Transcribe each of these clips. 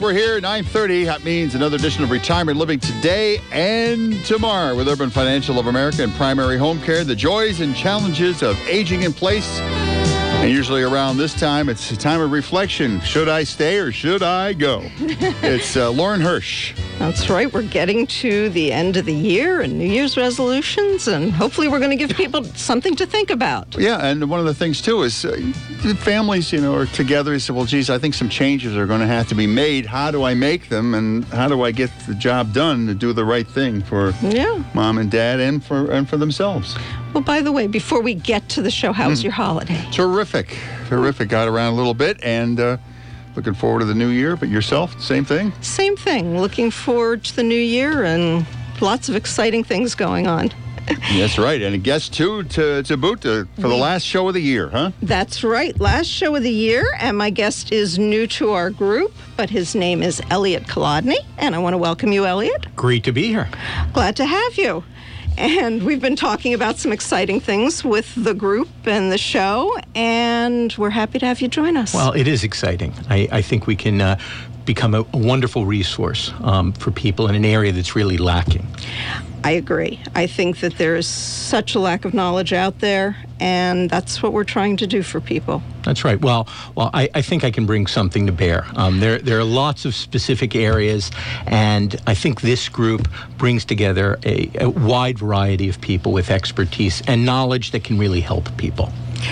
we're here, 9:30. That means another edition of Retirement Living today and tomorrow with Urban Financial of America and Primary Home Care. The joys and challenges of aging in place. And usually around this time, it's a time of reflection. Should I stay or should I go? It's Lauren Hirsch. That's right. We're getting to the end of the year and New Year's resolutions, and hopefully we're going to give people something to think about. Yeah, and one of the things, too, is families, are together. You say, well, geez, I think some changes are going to have to be made. How do I make them, and how do I get the job done to do the right thing for mom and dad and for themselves? Well, by the way, before we get to the show, how was your holiday? Terrific. Got around a little bit, and looking forward to the new year. But yourself, same thing? Same thing. Looking forward to the new year and lots of exciting things going on. That's right. And a guest, too, to boot for the last show of the year, huh? That's right. Last show of the year. And my guest is new to our group, but his name is Elliot Kolodny. And I want to welcome you, Elliot. Great to be here. Glad to have you. And we've been talking about some exciting things with the group and the show, and we're happy to have you join us. Well, it is exciting. I think we can become a wonderful resource for people in an area that's really lacking. I agree. I think that there is such a lack of knowledge out there, and that's what we're trying to do for people. That's right. Well, I think I can bring something to bear. There are lots of specific areas, and I think this group brings together a wide variety of people with expertise and knowledge that can really help people.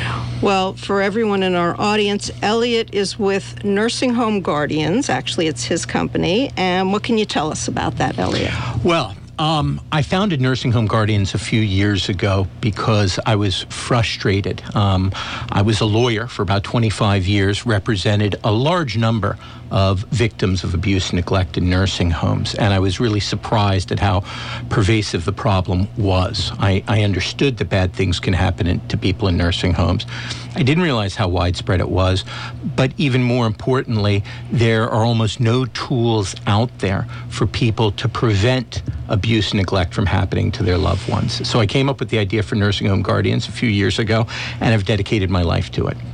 Well, for everyone in our audience, Elliot is with Nursing Home Guardians. Actually, it's his company. And what can you tell us about that, Elliot? Well, I founded Nursing Home Guardians a few years ago because I was frustrated. I was a lawyer for about 25 years, represented a large number of victims of abuse and neglect in nursing homes, and I was really surprised at how pervasive the problem was. I understood that bad things can happen to people in nursing homes. I didn't realize how widespread it was, but even more importantly, there are almost no tools out there for people to prevent abuse and neglect from happening to their loved ones. So I came up with the idea for Nursing Home Guardians a few years ago, and have dedicated my life to it.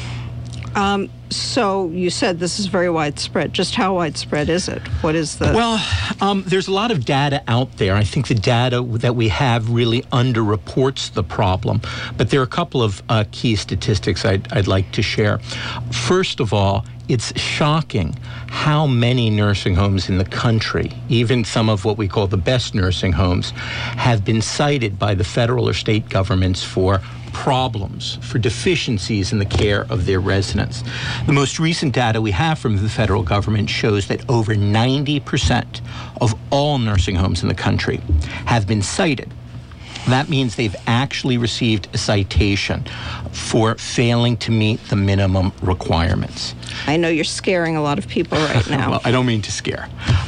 So you said this is very widespread. Just how widespread is it? What is the... Well, there's a lot of data out there. I think the data that we have really underreports the problem. But there are a couple of key statistics I'd like to share. First of all, it's shocking how many nursing homes in the country, even some of what we call the best nursing homes, have been cited by the federal or state governments for problems, for deficiencies in the care of their residents. The most recent data we have from the federal government shows that over 90% of all nursing homes in the country have been cited. That means they've actually received a citation for failing to meet the minimum requirements. I know you're scaring a lot of people right now. Well, I don't mean to scare.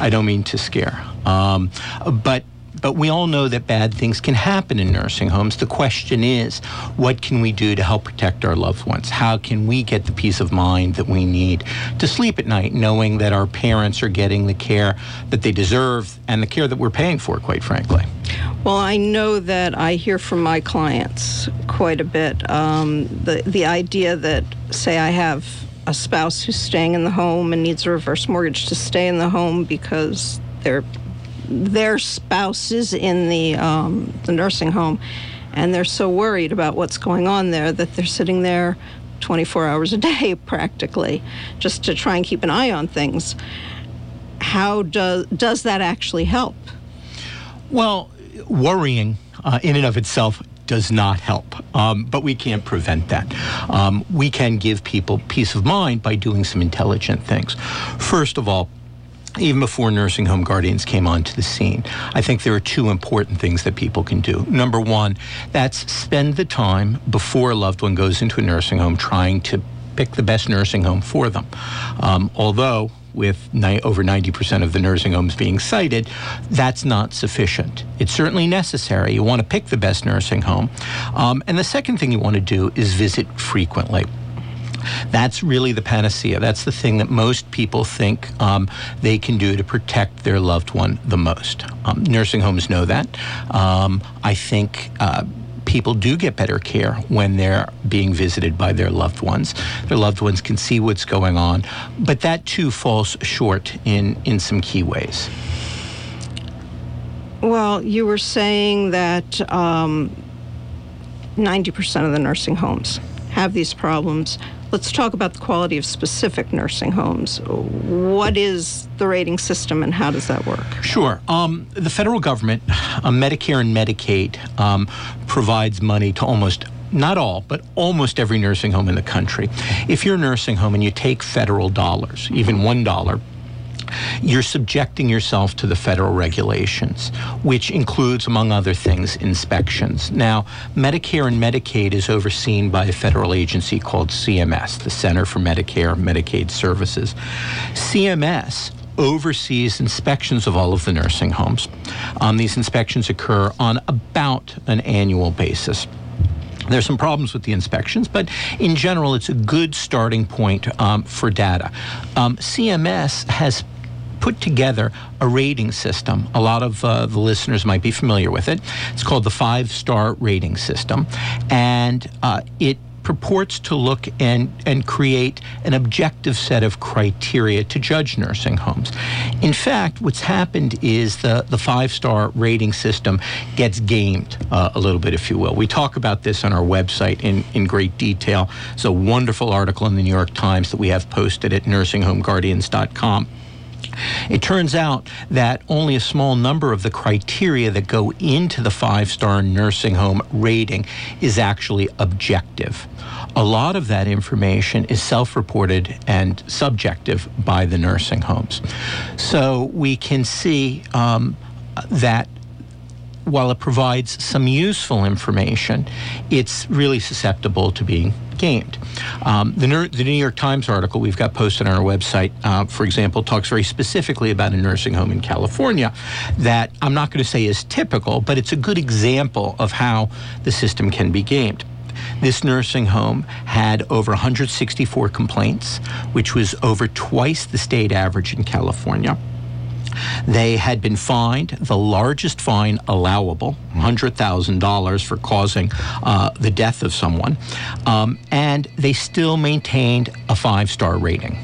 But we all know that bad things can happen in nursing homes. The question is, what can we do to help protect our loved ones? How can we get the peace of mind that we need to sleep at night, knowing that our parents are getting the care that they deserve and the care that we're paying for, quite frankly? Well, I know that I hear from my clients quite a bit. The idea that, say, I have a spouse who's staying in the home and needs a reverse mortgage to stay in the home because their spouse is in the nursing home, and they're so worried about what's going on there that they're sitting there 24 hours a day practically just to try and keep an eye on things. How does that actually help? Well, worrying in and of itself does not help, but we can't prevent that. We can give people peace of mind by doing some intelligent things. First of all, even before Nursing Home Guardians came onto the scene, I think there are two important things that people can do. Number one, that's spend the time before a loved one goes into a nursing home trying to pick the best nursing home for them. Although, with over 90% of the nursing homes being cited, that's not sufficient. It's certainly necessary. You want to pick the best nursing home. And the second thing you want to do is visit frequently. That's really the panacea. That's the thing that most people think they can do to protect their loved one the most. Nursing homes know that. I think people do get better care when they're being visited by their loved ones. Their loved ones can see what's going on, but that too falls short in some key ways. Well, you were saying that 90% of the nursing homes have these problems. Let's talk about the quality of specific nursing homes. What is the rating system and how does that work? Sure. The federal government, Medicare and Medicaid, provides money to almost, not all, but almost every nursing home in the country. If you're a nursing home and you take federal dollars, even $1, you're subjecting yourself to the federal regulations, which includes, among other things, inspections. Now, Medicare and Medicaid is overseen by a federal agency called CMS, the Center for Medicare and Medicaid Services. CMS oversees inspections of all of the nursing homes. These inspections occur on about an annual basis. There's some problems with the inspections, but in general, it's a good starting point for data. CMS has put together a rating system. A lot of the listeners might be familiar with it. It's called the 5-star rating system, and it purports to look and create an objective set of criteria to judge nursing homes. In fact, what's happened is the 5-star rating system gets gamed a little bit, if you will. We talk about this on our website in great detail. It's a wonderful article in the New York Times that we have posted at nursinghomeguardians.com. It turns out that only a small number of the criteria that go into the 5-star nursing home rating is actually objective. A lot of that information is self-reported and subjective by the nursing homes. So we can see that while it provides some useful information, it's really susceptible to being gamed. The New York Times article we've got posted on our website, for example, talks very specifically about a nursing home in California that I'm not going to say is typical, but it's a good example of how the system can be gamed. This nursing home had over 164 complaints, which was over twice the state average in California. They had been fined the largest fine allowable, $100,000 for causing the death of someone, and they still maintained a 5-star rating.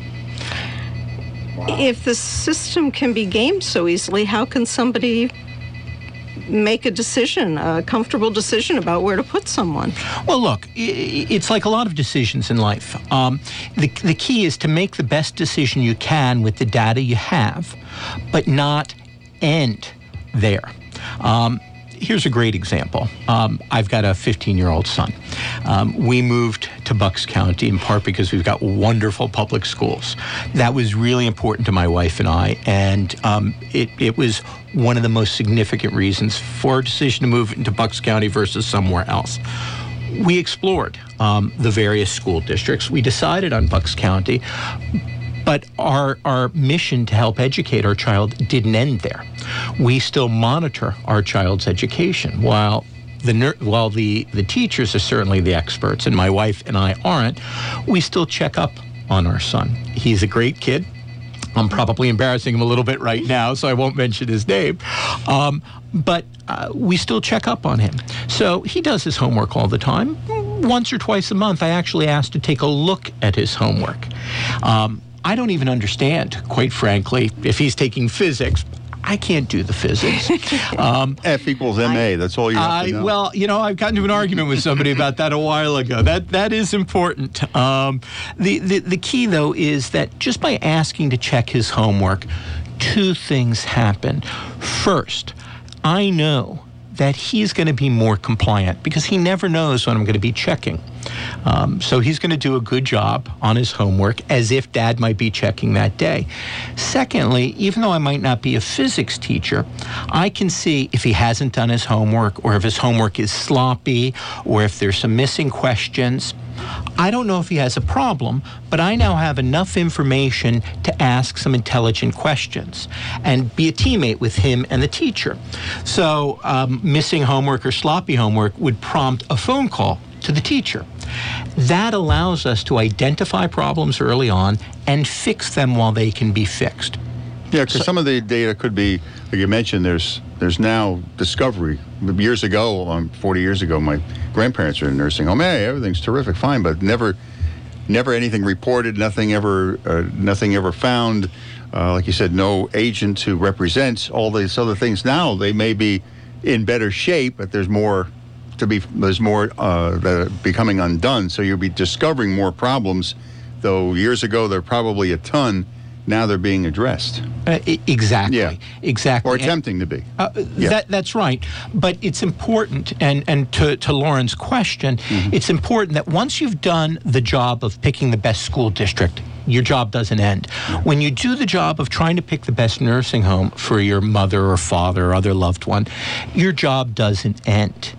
If the system can be gamed so easily, how can somebody make a decision, a comfortable decision about where to put someone? Well, look, it's like a lot of decisions in life. The key is to make the best decision you can with the data you have, but not end there. Here's a great example. I've got a 15-year-old son. We moved to Bucks County in part because we've got wonderful public schools. That was really important to my wife and I, and it was one of the most significant reasons for our decision to move into Bucks County versus somewhere else. We explored the various school districts. We decided on Bucks County, but our mission to help educate our child didn't end there. We still monitor our child's education. While the teachers are certainly the experts, and my wife and I aren't, we still check up on our son. He's a great kid. I'm probably embarrassing him a little bit right now, so I won't mention his name. But we still check up on him. So he does his homework all the time. Once or twice a month, I actually ask to take a look at his homework. I don't even understand, quite frankly, if he's taking physics. I can't do the physics. F equals MA. That's all you have to know. Well, I've gotten into an argument with somebody about that a while ago. That is important. The key, though, is that just by asking to check his homework, two things happen. First, I know that he's going to be more compliant because he never knows when I'm going to be checking. So he's going to do a good job on his homework as if Dad might be checking that day. Secondly, even though I might not be a physics teacher, I can see if he hasn't done his homework or if his homework is sloppy or if there's some missing questions. I don't know if he has a problem, but I now have enough information to ask some intelligent questions and be a teammate with him and the teacher. So missing homework or sloppy homework would prompt a phone call to the teacher. That allows us to identify problems early on and fix them while they can be fixed. Yeah, because some of the data could be, like you mentioned, there's now discovery. Years ago, 40 years ago, my grandparents were in a nursing home. Hey, everything's terrific, fine, but never anything reported, nothing ever found. Like you said, no agent to represent all these other things. Now they may be in better shape, but there's more that are becoming undone. So you'll be discovering more problems. Though years ago there were probably a ton. Now they're being addressed. Exactly. Yeah. Exactly. Or attempting to be. That's right. But it's important, and to Lauren's question, it's important that once you've done the job of picking the best school district, your job doesn't end. When you do the job of trying to pick the best nursing home for your mother or father or other loved one, your job doesn't end.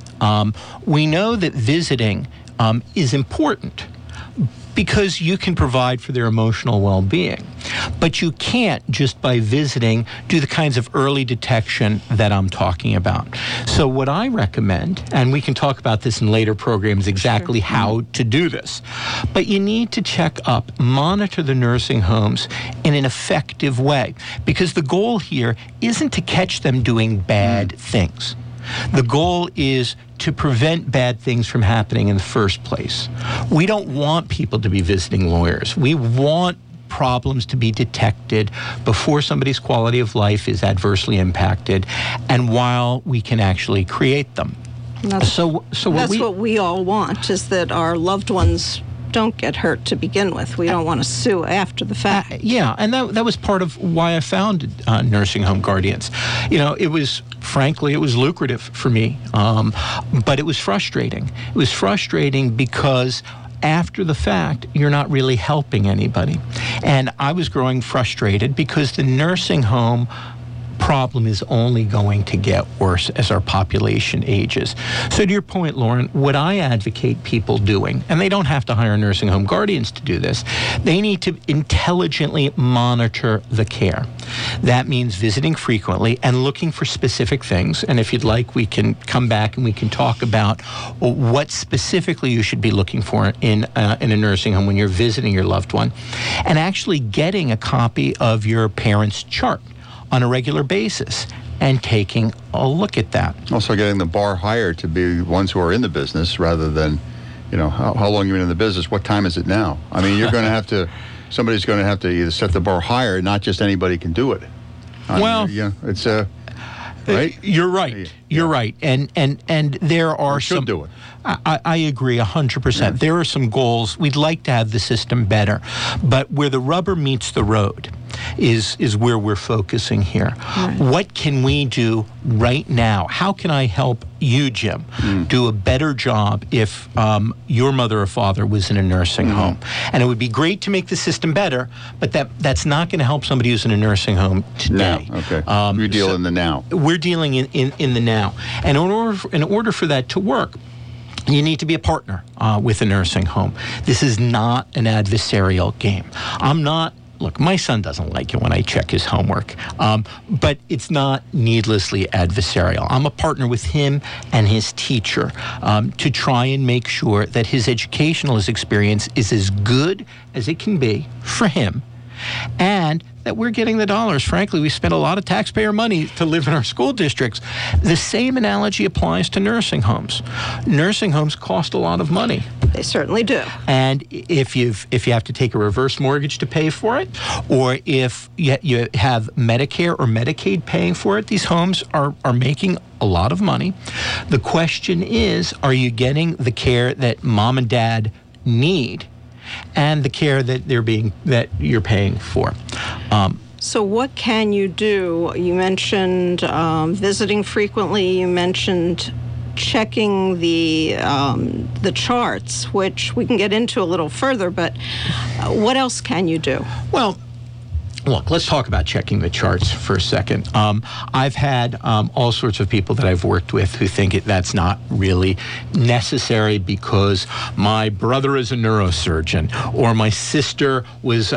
We know that visiting is important because you can provide for their emotional well-being. But you can't, just by visiting, do the kinds of early detection that I'm talking about. So what I recommend, and we can talk about this in later programs exactly how to do this, but you need to check up, monitor the nursing homes in an effective way, because the goal here isn't to catch them doing bad things. The goal is to prevent bad things from happening in the first place. We don't want people to be visiting lawyers. We want problems to be detected before somebody's quality of life is adversely impacted and while we can actually create them. That's what we all want, is that our loved ones don't get hurt to begin with. We don't want to sue after the fact. Yeah, and that was part of why I founded Nursing Home Guardians. You know, it was lucrative for me, but it was frustrating. It was frustrating because after the fact, you're not really helping anybody. And I was growing frustrated because the nursing home problem is only going to get worse as our population ages. So to your point, Lauren, what I advocate people doing, and they don't have to hire nursing home guardians to do this, they need to intelligently monitor the care. That means visiting frequently and looking for specific things. And if you'd like, we can come back and we can talk about what specifically you should be looking for in a nursing home when you're visiting your loved one, and actually getting a copy of your parent's chart on a regular basis and taking a look at that. Also getting the bar higher to be ones who are in the business rather than, how long you've been in the business, what time is it now? I mean, you're going to have to, somebody's going to have to either set the bar higher, not just anybody can do it. It's right? You're right. You're right. And there are some... do it. I agree 100%. Yeah. There are some goals. We'd like to have the system better. But where the rubber meets the road is where we're focusing here. Right. What can we do right now? How can I help you, Jim, do a better job if your mother or father was in a nursing home? And it would be great to make the system better, but that's not going to help somebody who's in a nursing home today. No. Okay. You deal in the now. We're dealing in the now. And in order for that to work, you need to be a partner with a nursing home. This is not an adversarial game. Look, my son doesn't like it when I check his homework, but it's not needlessly adversarial. I'm a partner with him and his teacher to try and make sure that his educational experience is as good as it can be for him, and that we're getting the dollars. Frankly, we spend a lot of taxpayer money to live in our school districts. The same analogy applies to nursing homes. Nursing homes cost a lot of money. They certainly do. And if you have to take a reverse mortgage to pay for it, or if you have Medicare or Medicaid paying for it, these homes are making a lot of money. The question is, are you getting the care that mom and dad need and the care that you're paying for? So what can you do? You mentioned visiting frequently. You mentioned checking the charts, which we can get into a little further, but what else can you do? Well, look, let's talk about checking the charts for a second. I've had all sorts of people that I've worked with who think that's not really necessary because my brother is a neurosurgeon or my sister was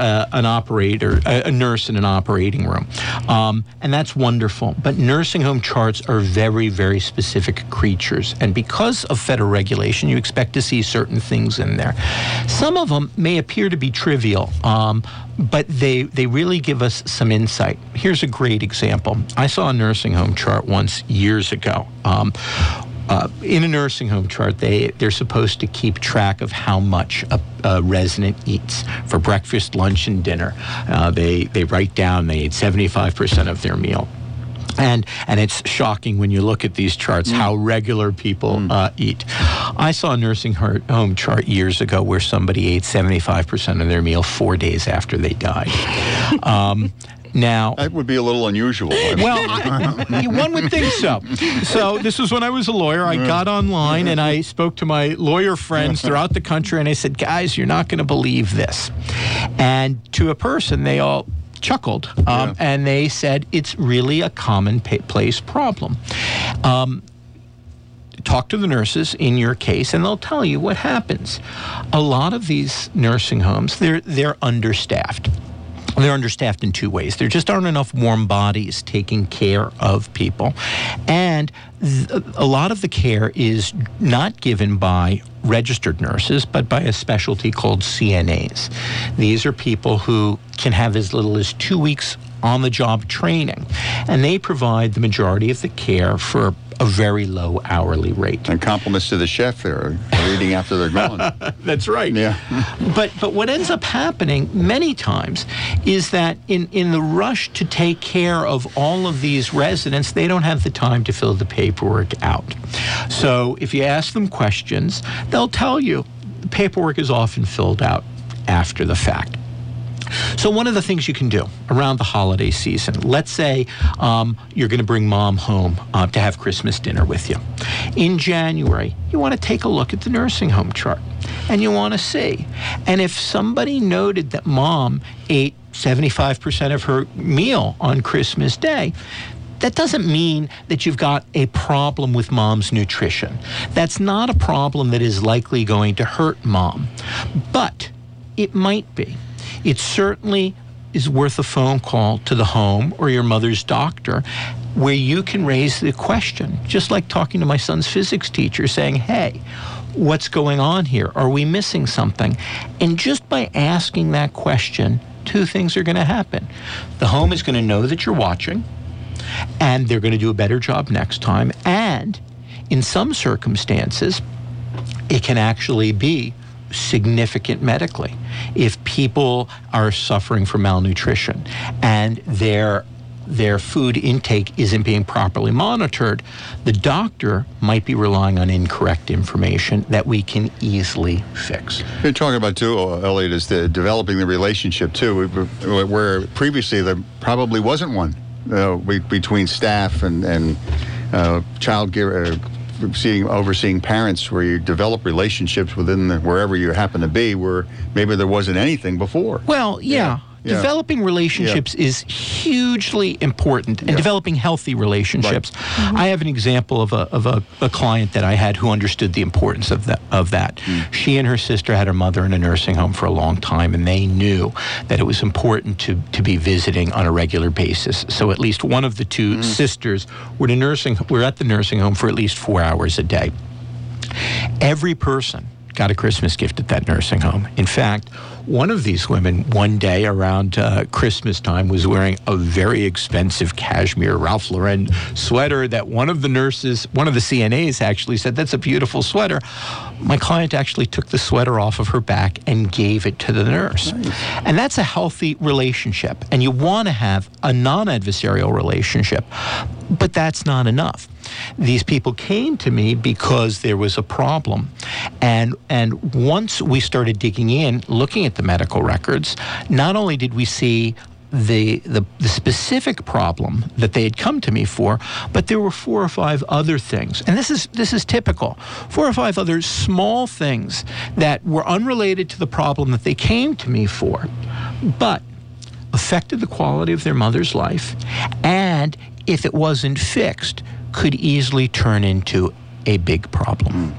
a nurse in an operating room. And that's wonderful. But nursing home charts are very, very specific creatures. And because of federal regulation, you expect to see certain things in there. Some of them may appear to be trivial, but they really really give us some insight. Here's a great example. I saw a nursing home chart once years ago. In a nursing home chart, they're supposed to keep track of how much a resident eats for breakfast, lunch, and dinner. They write down they ate 75% of their meal. And it's shocking when you look at these charts how regular people eat. I saw a nursing home chart years ago where somebody ate 75% of their meal 4 days after they died. Now, that would be a little unusual. Well, one would think so. So this was when I was a lawyer. I got online and I spoke to my lawyer friends throughout the country, and I said, guys, you're not going to believe this. And to a person, they all chuckled, and they said it's really a commonplace problem. Talk to the nurses in your case, and they'll tell you what happens. A lot of these nursing homes, they're understaffed. They're understaffed in two ways. There just aren't enough warm bodies taking care of people. And a lot of the care is not given by registered nurses, but by a specialty called CNAs. These are people who can have as little as 2 weeks on-the-job training, and they provide the majority of the care for a very low hourly rate. And compliments to the chef there, eating after they're gone. That's right. Yeah. But what ends up happening many times is that in the rush to take care of all of these residents, they don't have the time to fill the paperwork out. So if you ask them questions, they'll tell you the paperwork is often filled out after the fact. So one of the things you can do around the holiday season, let's say you're going to bring mom home to have Christmas dinner with you. In January, you want to take a look at the nursing home chart, and you want to see. And if somebody noted that mom ate 75% of her meal on Christmas Day, that doesn't mean that you've got a problem with mom's nutrition. That's not a problem that is likely going to hurt mom, but it might be. It certainly is worth a phone call to the home or your mother's doctor where you can raise the question, just like talking to my son's physics teacher saying, hey, what's going on here? Are we missing something? And just by asking that question, two things are going to happen. The home is going to know that you're watching, and they're going to do a better job next time. And in some circumstances, it can actually be significant medically. If people are suffering from malnutrition and their food intake isn't being properly monitored, the doctor might be relying on incorrect information that we can easily fix. You're talking about, too, Elliot, is developing the relationship, too, where previously there probably wasn't one between staff and child care, overseeing parents, where you develop relationships within wherever you happen to be, where maybe there wasn't anything before. Well, yeah. Developing relationships is hugely important, and developing healthy relationships. Right. Mm-hmm. I have an example of a client that I had who understood the importance of that. Mm. She and her sister had her mother in a nursing home for a long time, and they knew that it was important to be visiting on a regular basis. So at least one of the two sisters were at the nursing home for at least 4 hours a day. Every person got a Christmas gift at that nursing home. In fact, one of these women one day around Christmas time was wearing a very expensive cashmere Ralph Lauren sweater that one of the CNAs actually said, that's a beautiful sweater. My client actually took the sweater off of her back and gave it to the nurse. Nice. And that's a healthy relationship. And you want to have a non-adversarial relationship, but that's not enough. These people came to me because there was a problem. And once we started digging in, looking at the medical records, not only did we see the specific problem that they had come to me for, but there were 4 or 5 other things. And this is typical. 4 or 5 other small things that were unrelated to the problem that they came to me for, but affected the quality of their mother's life, and if it wasn't fixed, could easily turn into a big problem.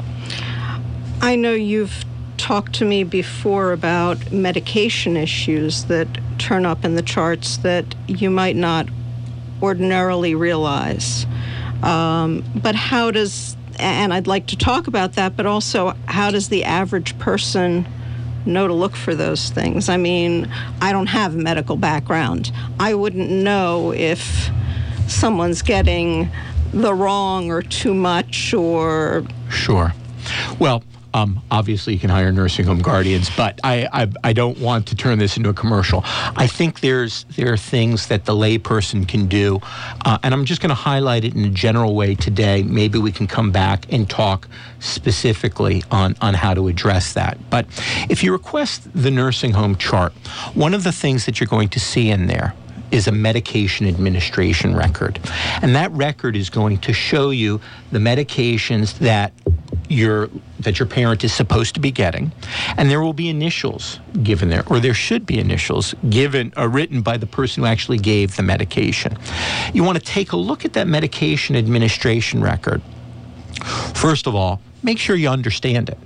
I know you've talked to me before about medication issues that turn up in the charts that you might not ordinarily realize. But how does, and I'd like to talk about that, but also how does the average person know to look for those things. I mean, I don't have a medical background. I wouldn't know if someone's getting the wrong or too much or... Sure. Well, obviously you can hire nursing home guardians, but I don't want to turn this into a commercial. I think there are things that the layperson can do, and I'm just going to highlight it in a general way today. Maybe we can come back and talk specifically on how to address that. But if you request the nursing home chart, one of the things that you're going to see in there is a medication administration record. And that record is going to show you the medications that your parent is supposed to be getting, and there will be initials given there, or there should be initials given or written by the person who actually gave the medication. You want to take a look at that medication administration record. First of all, make sure you understand it.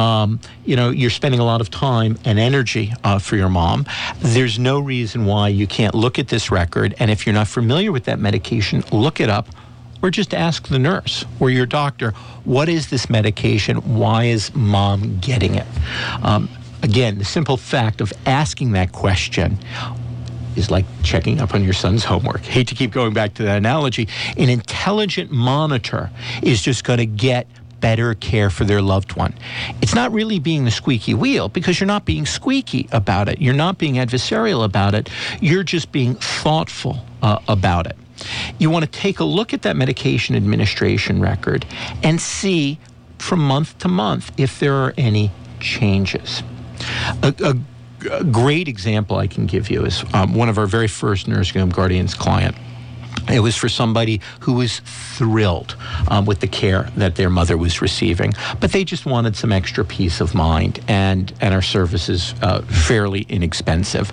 You're spending a lot of time and energy for your mom. There's no reason why you can't look at this record, and if you're not familiar with that medication, look it up, or just ask the nurse or your doctor, what is this medication? Why is mom getting it? Again, the simple fact of asking that question is like checking up on your son's homework. Hate to keep going back to that analogy. An intelligent monitor is just going to get better care for their loved one. It's not really being the squeaky wheel, because you're not being squeaky about it. You're not being adversarial about it. You're just being thoughtful about it. You want to take a look at that medication administration record and see from month to month if there are any changes. A great example I can give you is one of our very first nursing home guardians client. It was for somebody who was thrilled with the care that their mother was receiving, but they just wanted some extra peace of mind, and our service is fairly inexpensive.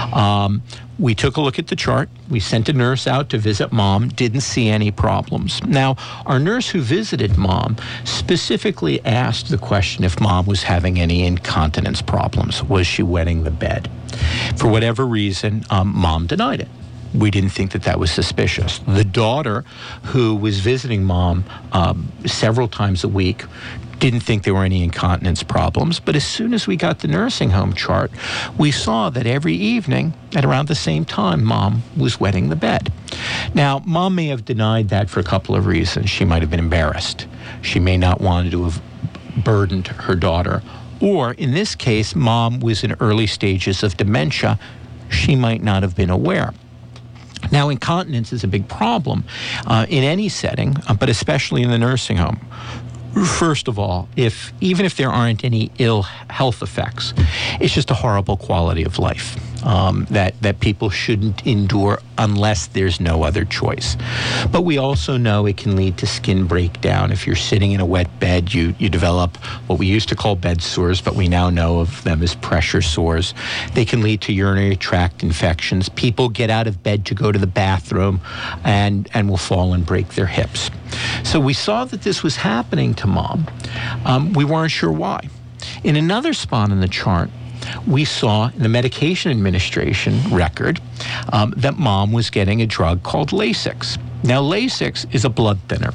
We took a look at the chart. We sent a nurse out to visit mom, didn't see any problems. Now, our nurse who visited mom specifically asked the question if mom was having any incontinence problems. Was she wetting the bed? For whatever reason, mom denied it. We didn't think that was suspicious. The daughter, who was visiting mom several times a week, didn't think there were any incontinence problems. But as soon as we got the nursing home chart, we saw that every evening at around the same time, mom was wetting the bed. Now, mom may have denied that for a couple of reasons. She might have been embarrassed. She may not want to have burdened her daughter. Or in this case, mom was in early stages of dementia. She might not have been aware. Now, incontinence is a big problem in any setting, but especially in the nursing home. First of all, even if there aren't any ill health effects, it's just a horrible quality of life that people shouldn't endure unless there's no other choice. But we also know it can lead to skin breakdown. If you're sitting in a wet bed, you develop what we used to call bed sores, but we now know of them as pressure sores. They can lead to urinary tract infections. People get out of bed to go to the bathroom and will fall and break their hips. So we saw that this was happening to mom. We weren't sure why. In another spot in the chart, we saw in the medication administration record that mom was getting a drug called Lasix. Now, Lasix is a blood thinner.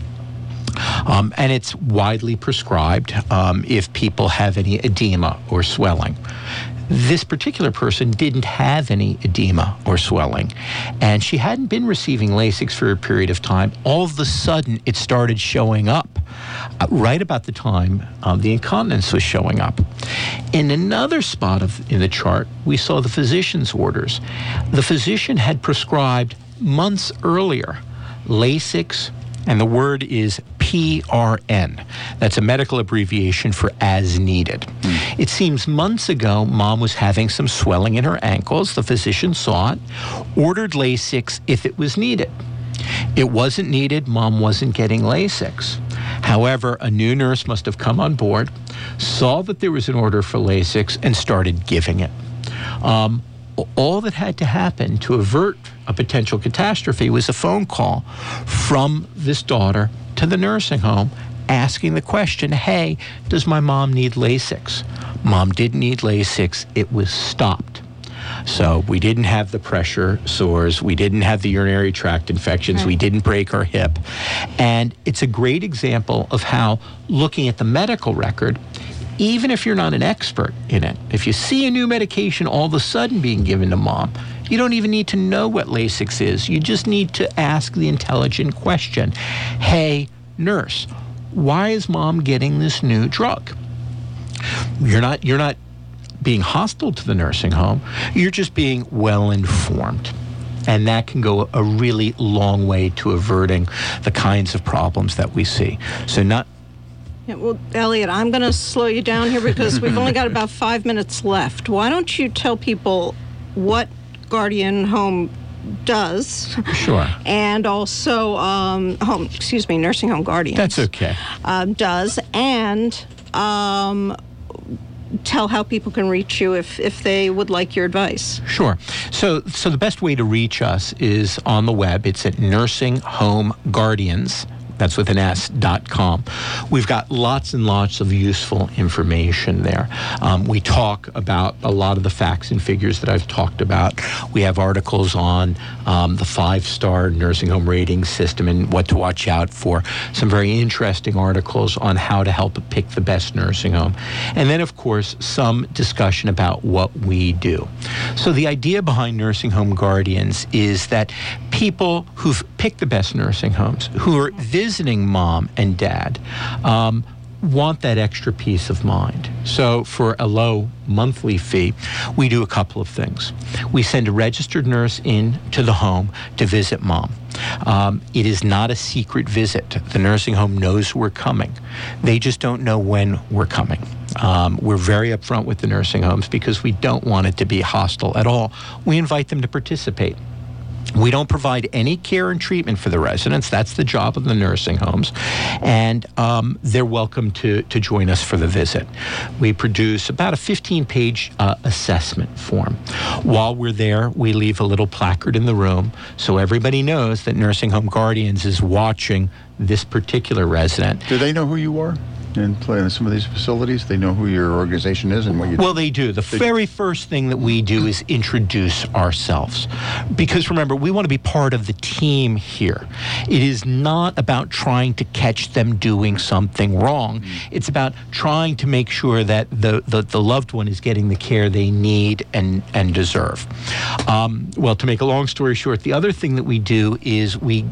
And it's widely prescribed if people have any edema or swelling. This particular person didn't have any edema or swelling, and she hadn't been receiving Lasix for a period of time. All of a sudden, it started showing up right about the time the incontinence was showing up. In another spot in the chart, we saw the physician's orders. The physician had prescribed months earlier Lasix, and the word is PRN. That's a medical abbreviation for as needed. It seems months ago, mom was having some swelling in her ankles. The physician saw it, ordered Lasix if it was needed. It wasn't needed. Mom wasn't getting Lasix. However, a new nurse must have come on board, saw that there was an order for Lasix, and started giving it. All that had to happen to avert a potential catastrophe was a phone call from this daughter to the nursing home asking the question, hey, does my mom need Lasix? Mom didn't need Lasix. It was stopped. So we didn't have the pressure sores. We didn't have the urinary tract infections. Right. We didn't break our hip. And it's a great example of how looking at the medical record even if you're not an expert in it, if you see a new medication all of a sudden being given to mom, you don't even need to know what Lasix is. You just need to ask the intelligent question. Hey, nurse, why is mom getting this new drug? You're not being hostile to the nursing home. You're just being well informed. And that can go a really long way to averting the kinds of problems that we see. So Yeah, well, Elliot, I'm going to slow you down here because we've only got about 5 minutes left. Why don't you tell people what Guardian Home does? Sure. And also, Nursing Home Guardians. That's okay. Does, and tell how people can reach you if they would like your advice. Sure. So the best way to reach us is on the web. It's at Nursing Home Guardians. That's with an S.com. We've got lots and lots of useful information there. We talk about a lot of the facts and figures that I've talked about. We have articles on the 5-star nursing home rating system and what to watch out for. Some very interesting articles on how to help pick the best nursing home. And then, of course, some discussion about what we do. So the idea behind Nursing Home Guardians is that people who've picked the best nursing homes, who are visiting mom and dad, want that extra peace of mind. So for a low monthly fee, we do a couple of things. We send a registered nurse in to the home to visit mom. It is not a secret visit. The nursing home knows we're coming. They just don't know when we're coming. We're very upfront with the nursing homes because we don't want it to be hostile at all. We invite them to participate. We don't provide any care and treatment for the residents. That's the job of the nursing homes. And they're welcome to join us for the visit. We produce about a 15-page assessment form. While we're there, we leave a little placard in the room so everybody knows that Nursing Home Guardians is watching this particular resident. Do they know who you are? In some of these facilities, they know who your organization is and what you do? Well, they do. The very first thing that we do is introduce ourselves. Because remember, we want to be part of the team here. It is not about trying to catch them doing something wrong. It's about trying to make sure that the loved one is getting the care they need and deserve. Well, to make a long story short, the other thing that we do is we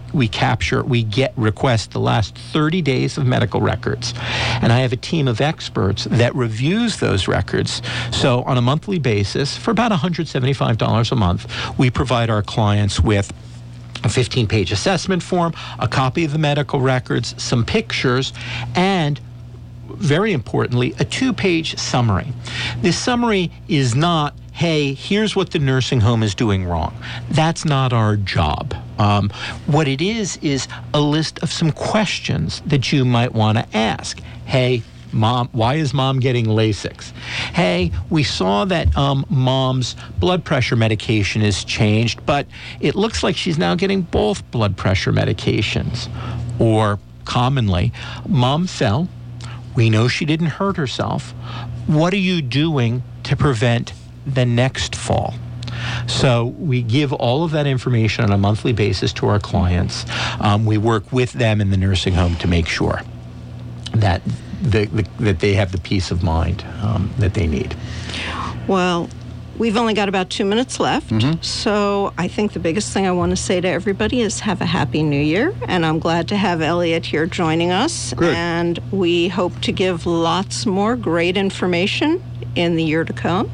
request the last 30 days of medical records. And I have a team of experts that reviews those records. So on a monthly basis, for about $175 a month, we provide our clients with a 15-page assessment form, a copy of the medical records, some pictures, and very importantly, a 2-page summary. This summary is not, hey, here's what the nursing home is doing wrong. That's not our job. What it is a list of some questions that you might want to ask. Hey, Mom, why is mom getting Lasix? Hey, we saw that mom's blood pressure medication is changed, but it looks like she's now getting both blood pressure medications. Or commonly, mom fell. We know she didn't hurt herself. What are you doing to prevent the next fall? So we give all of that information on a monthly basis to our clients. We work with them in the nursing home to make sure that that they have the peace of mind that they need. Well, we've only got about 2 minutes left, so I think the biggest thing I want to say to everybody is have a happy new year, and I'm glad to have Elliot here joining us. Good. And we hope to give lots more great information in the year to come.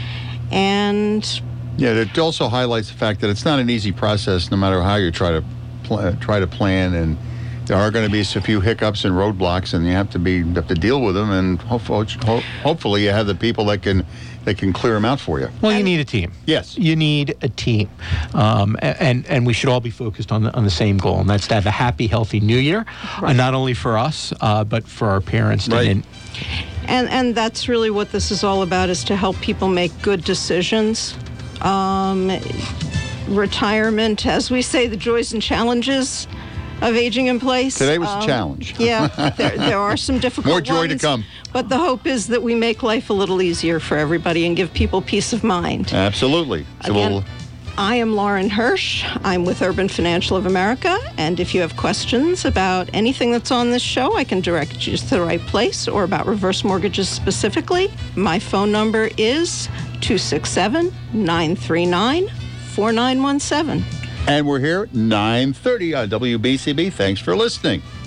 And yeah, it also highlights the fact that it's not an easy process, no matter how you try to plan, and there are going to be a few hiccups and roadblocks, and you have to deal with them, and hopefully you have the people that can clear them out for you. Well, you need a team. Yes, you need a team, and we should all be focused on the same goal, and that's to have a happy, healthy New Year, not only for us but for our parents. Right. And that's really what this is all about: is to help people make good decisions. Retirement, as we say, the joys and challenges of aging in place. Today was a challenge. Yeah, there are some difficult More joy ones, to come. But the hope is that we make life a little easier for everybody and give people peace of mind. Absolutely. So Again, I am Lauren Hirsch. I'm with Urban Financial of America, and if you have questions about anything that's on this show, I can direct you to the right place, or about reverse mortgages specifically. My phone number is 267-939-4917. And we're here at 9:30 on WBCB. Thanks for listening.